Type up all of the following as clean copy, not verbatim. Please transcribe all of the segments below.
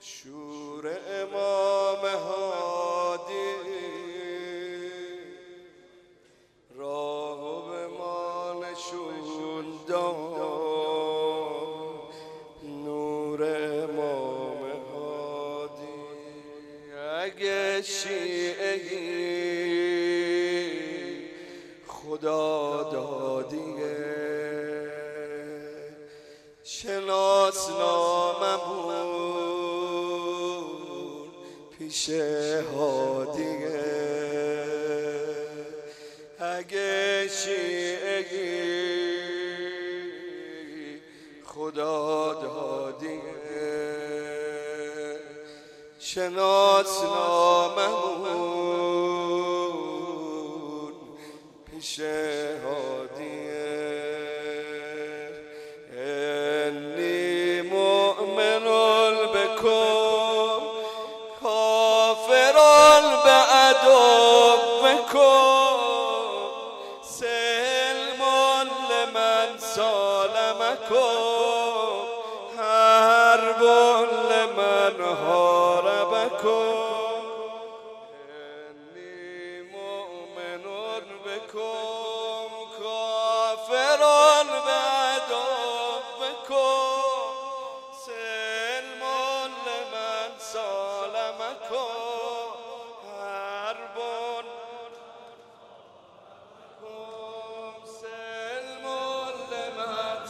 شور امام هادی راهو به ما نشون داد، نور امام هادی. اگه شیعه‌ای خدا دادیه، شناسناممون پیش هادیه. اگه شیعه‌ای خدا دادیه، شناسناممون پیش هادیه. کافران به عدوکم، سلمان لمن سالمکم، حرب لمن حاربکم. انی مؤمن بکم کافران به عدوکم، سلمان لمن سالمکم، حربون سلمان لمن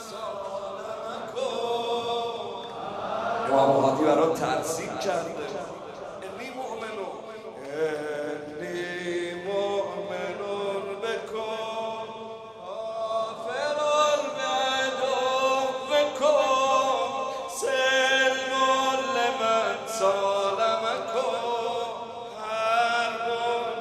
سالمکم. امام هادی برات ترسیم کرده. انی مؤمنون بکن کافران به عدوکم، سلمان لمن سالمکم، حربون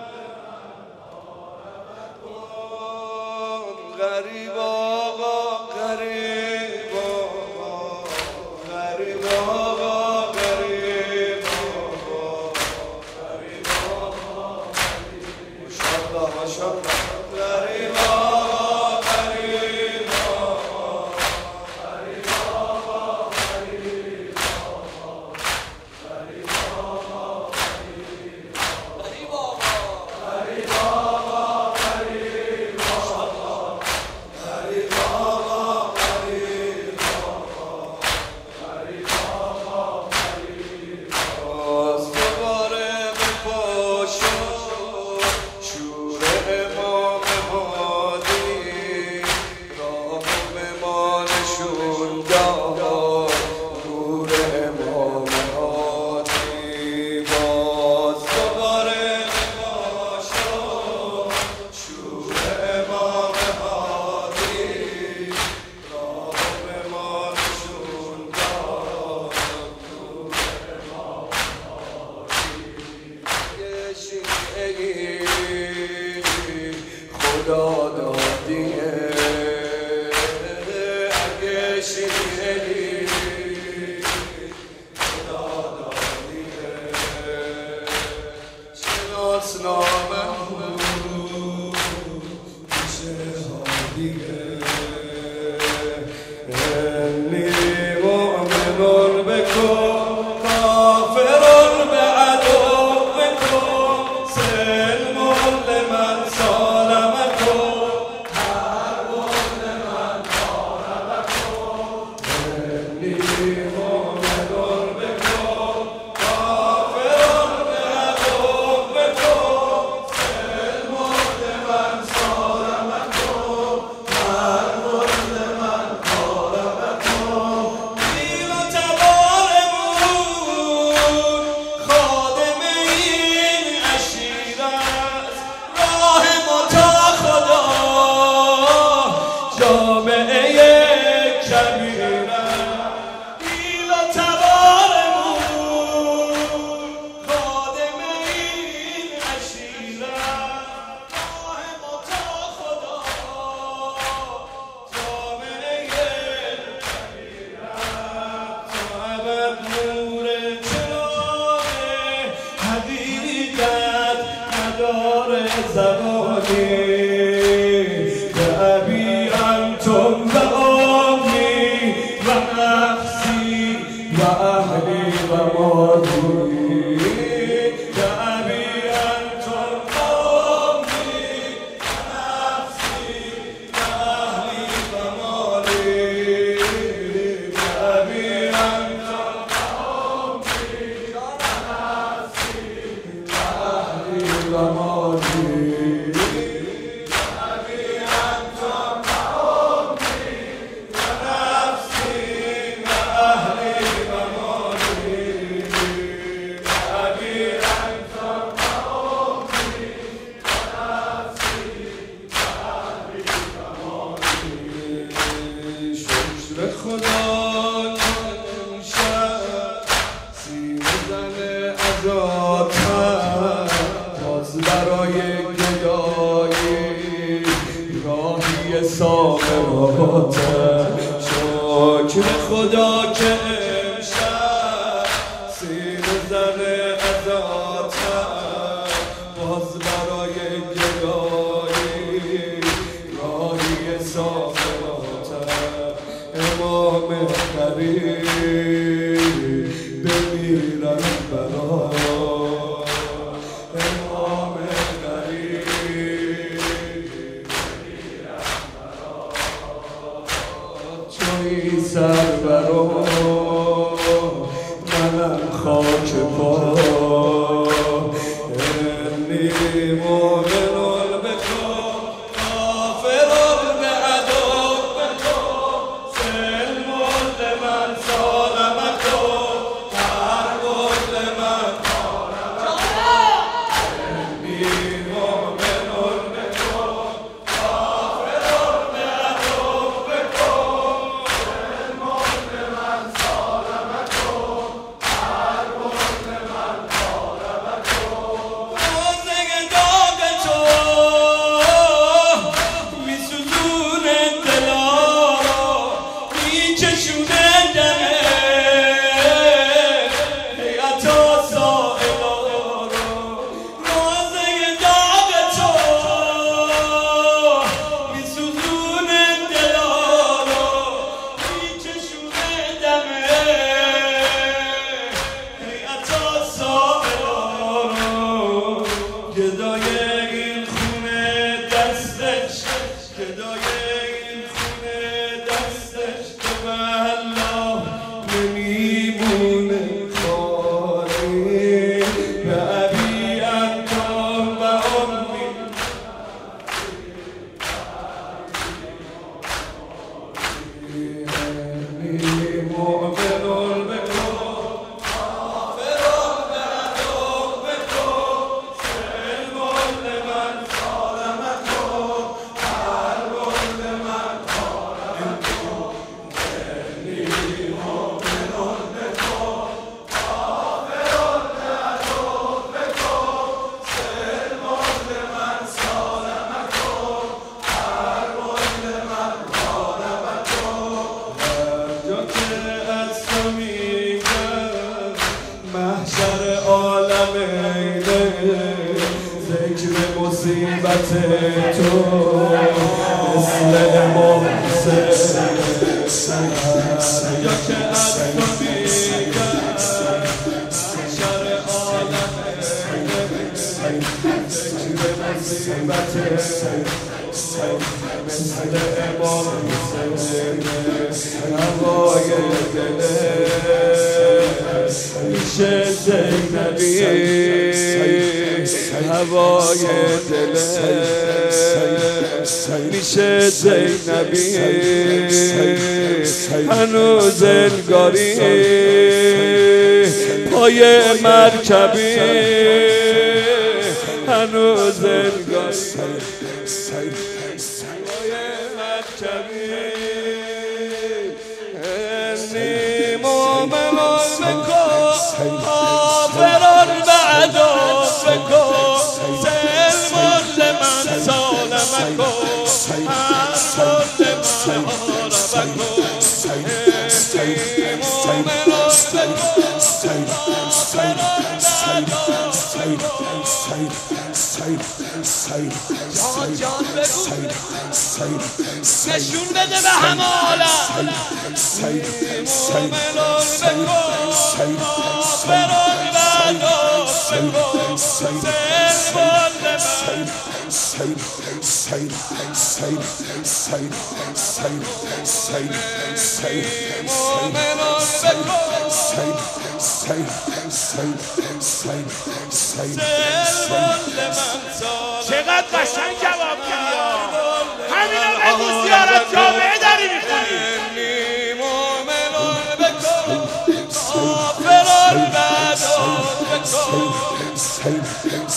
غریب آقا، غریب آقا، غریب آقا، غریب آقا، غریب آقا، ماشاءالله ماشاءالله. غریب آقا، غریب آقا، غریب آقا، غریب آقا، غریب آقا، غریب آقا، غریب آقا، غریب آقا، غریب آقا، غریب آقا، غریب آقا، غریب آقا. دوباره بپاشو شور امام هادی، راه به ما نشون داد، نور امام هادی. باز دوباره بپاشو شور امام هادی، راه به ما نشون داد، نور امام هادی. یه شیعه‌ای خدا دادیه، اگه شیعه‌ای خدا دادیه، شناسناممون پیش هادیه. انی مؤمن بکن کافران به عدوکم، سلمان لمن سالمکم، حربون لمن حاربکم. انی مؤمن بکن کافران به عدوکم، سلمان لمن سالمکم، حربون لمن حاربکم. پیل و تبارمون خادم این عشیر است، راه ما تا خدا جامعه کبیر است. پیل و تبارمون خادم این عشیر است، راه ما تا خدا جامعه کبیر است. تو ابد نور چراغ حقیقت نداره زمانی، به ابی انتو سامراتم شکر خدا که امشب سیر زده ازاتم باز برای گدایی راهی سامراتم امام قریب بمیرم برای امام قریب جایی سر برا منم خاک پا انی مؤمنون بکن کافرون به عدو بکن سلمون لمن سالمکن هر بود لمن انی مؤمنون بکن کافرون به عدو بکن سلمون لمن سالمکن هر بود لمن روزه داغ تو میسوزونه دلا میچشونه دمه حیاتا سائلا روزه داغ تو میسوزونه دلا میچشونه دمه حیاتا سائلا گدای این خونه دستش گدای این خونه دستش که والله نمیمونه خالی به ابی انتم و امی انی مؤمنون بکن کافرون به عدو بکن سلمون لمن سالمکن هر بود لمن انی مؤمنون بکن کافرون به عدو بکن سلمون لمن سالمکن هر بود لمن جا که از تو میگم محشر عالم اینه ذکر مصیبت تو مثل امام حسین جا که از تو میگم محشر عالم اینه ذکر مصیبت مثل امام حسین هوای دله میشه زینبی هوای دله میشه زینبی هنوز انگاری پای مرکبی هنوز انگاری انی مؤمنون بکن کافرون به عدو بکن سلمون لمن سالمکن هر بود لمن آرمکن انی مؤمنون بکن جان بگو نشون بده به همه عالم مؤمنون بکن کافرون به عدو بکن سلمون چقدر قشنگ جواب میدی همینا بگو زیارت جامعه داری میخونی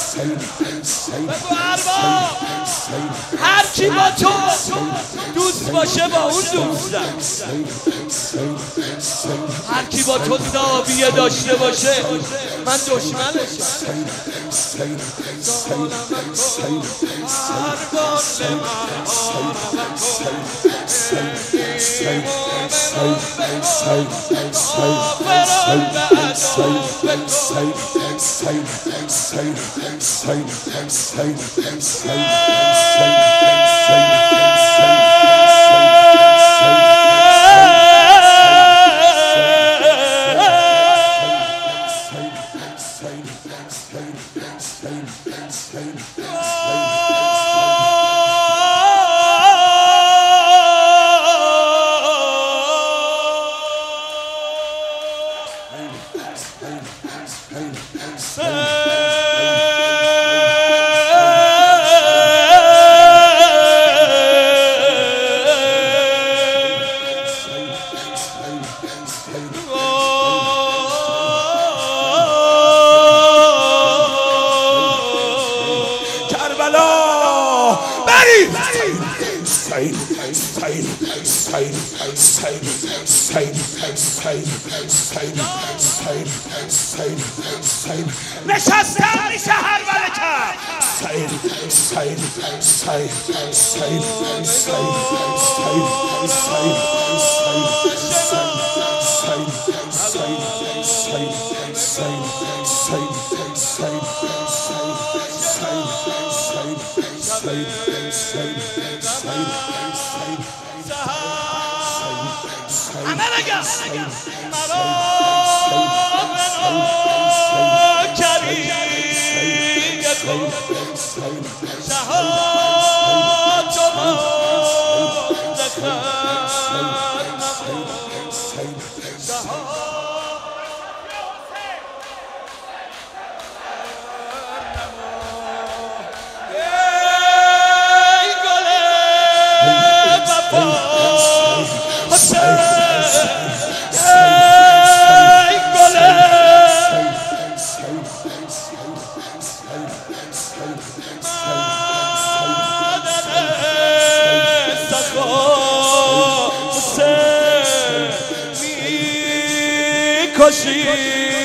هر کی با تو دوست باشه با اون دوستم. هر کی با تو زاویه داشته باشه من دشمنشم. نشستم میشه هر ملکم کشی